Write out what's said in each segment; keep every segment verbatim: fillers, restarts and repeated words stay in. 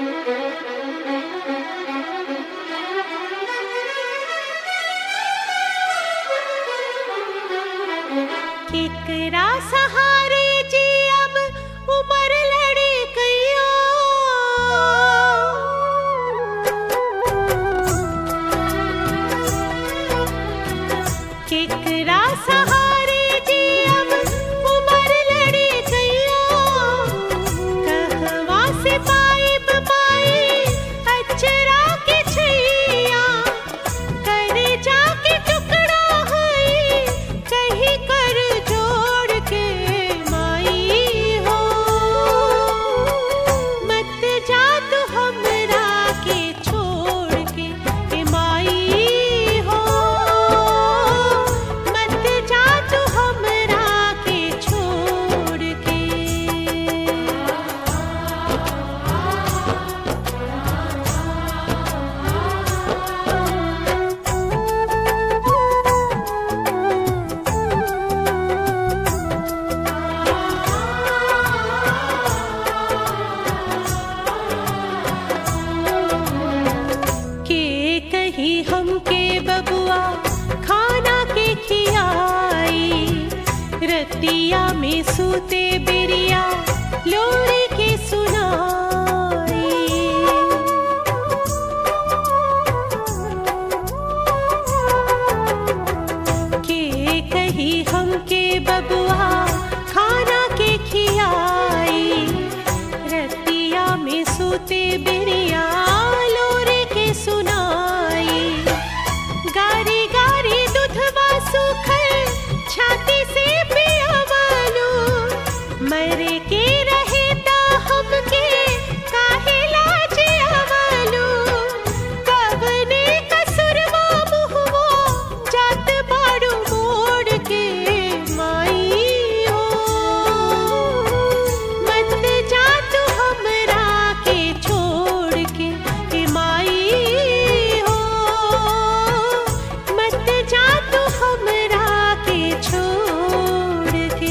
केकरा सहारे जी अब उम्र लड़ी गईयो, केकरा सहारे जी अब उम्र लड़ी गईयो, कहवा से पाइब पाई अचरा के छैया, करे जाके टुकड़ा है कहीं कर जोड़ के माई हो, मत जा तू हमरा के छोड़ के ए माई हो, मत जा तू हमरा के छोड़ के। के कहीं हमके बबुआ खाना के खियाई, रतिया में सूते बिरिया लोरी के सुनाई, के कहीं हमके बबुआ खाना के खियाई, रतिया में सूते बिरिया लोरी के सुनाई, गारी गारी दूधवा सूखल छाती से पियावालू, मरे के रहे ता हमके काहे लाजे आवालू, कवने कसुरवा मुहवा जात बाड़ू मोड़ के माई हो, मत जा तू हमरा के छोड़ के ए माई हो, मत जा तू हमरा के छोड़ के।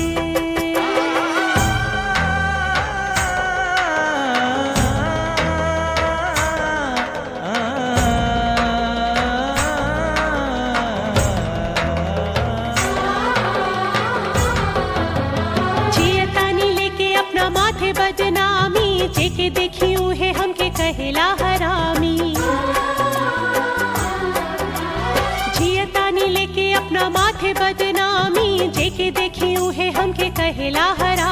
जियतानी लेके अपना माथे बदनामी, जेके देखियो है हमके कहेला हरामी, जियतानी लेके अपना माथे बदनामी, जेके देखियो है हमके कहेला हरामी।